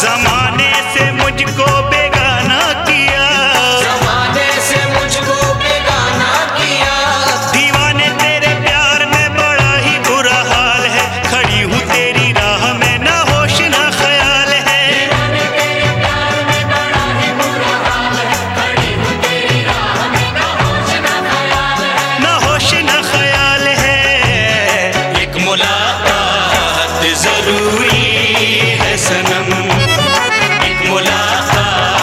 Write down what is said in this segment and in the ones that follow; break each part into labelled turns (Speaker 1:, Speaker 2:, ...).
Speaker 1: जमाने से मुझको बेगाना किया,
Speaker 2: जमाने से मुझको बेगाना किया।
Speaker 1: दीवाने तेरे प्यार में बड़ा ही बुरा हाल है, खड़ी हूँ तेरी राह में ना होश ना ख्याल है।
Speaker 2: दीवाने तेरे प्यार में बड़ा ही बुरा हाल है, खड़ी हूँ तेरी राह में ना होश ना ख्याल है,
Speaker 1: ना होश ना ख्याल है। एक मुलाकात जरूरी है सनम, एक मुलाकात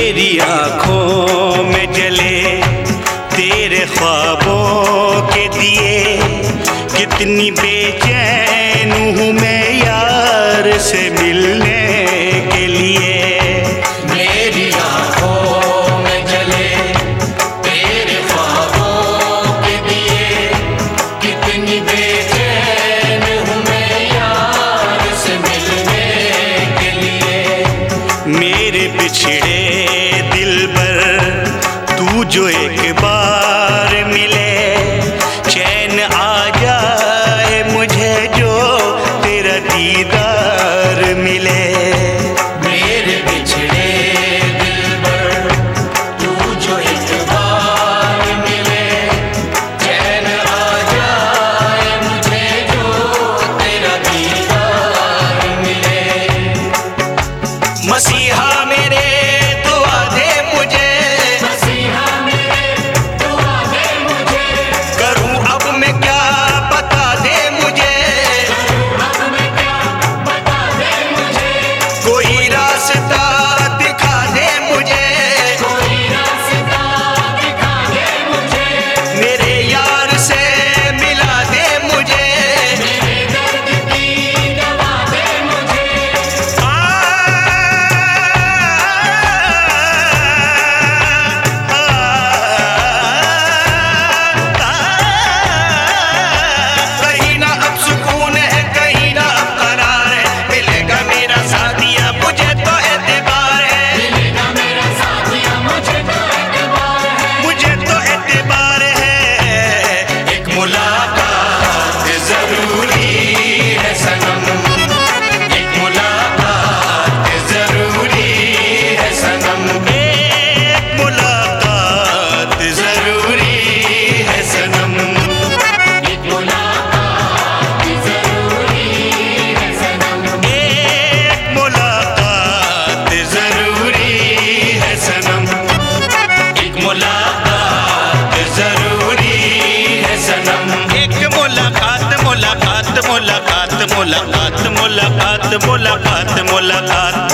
Speaker 1: मेरी आँखों में जले तेरे ख्वाबों के दिए, कितनी बेचैन हूँ मैं यार से मिलने के लिए।
Speaker 2: मेरी आँखों में जले तेरे ख्वाबों के दिए, कितनी बेचैन हूँ मैं यार से मिलने के लिए।
Speaker 1: मेरे बिछड़े दिल पर तू जो एक बार मिले, चैन आ जाए मुझे जो तेरा दीदार मिले।
Speaker 2: मेरे बिछड़े दिल पर तू जो एक बार मिले, चैन आ जाए मुझे जो तेरा दीदार मिले।
Speaker 1: मसीहा मेरे दुआ दे मुझे,
Speaker 2: मसीहा मेरे दुआ दे मुझे,
Speaker 1: करूं अब मैं क्या बता दे मुझे,
Speaker 2: अब मैं क्या बता दे मुझे,
Speaker 1: कोई रास्ता दिखा दे मुझे,
Speaker 2: कोई रास्ता दिखा दे मुझे,
Speaker 1: मेरे यार से मिला दे मुझे।
Speaker 2: मेरे दर्द की दवा दे मुझे।
Speaker 1: कहीं ना अब सुकून है, कहीं ना अब करार है, मिलेगा मेरा साथिया मुझे तो एतबार है,
Speaker 2: मिलेगा मेरा साथिया मुझे तो एतबार है।
Speaker 1: मुझे तो एतबार है।
Speaker 2: एक मुलाकात जरूरी है सनम, एक मुलाकात जरूरी है सनम,
Speaker 1: एक मुलाकात जरूरी है सनम,
Speaker 2: एक मुलाकात जरूरी है सनम,
Speaker 1: एक मुलाकात जरूरी है सनम, एक मुलाकात जरूरी है सनम। एक मुलाकात मुलाकात मुलाकात मुलाकात मुलाकात मुलाकात मुलाकात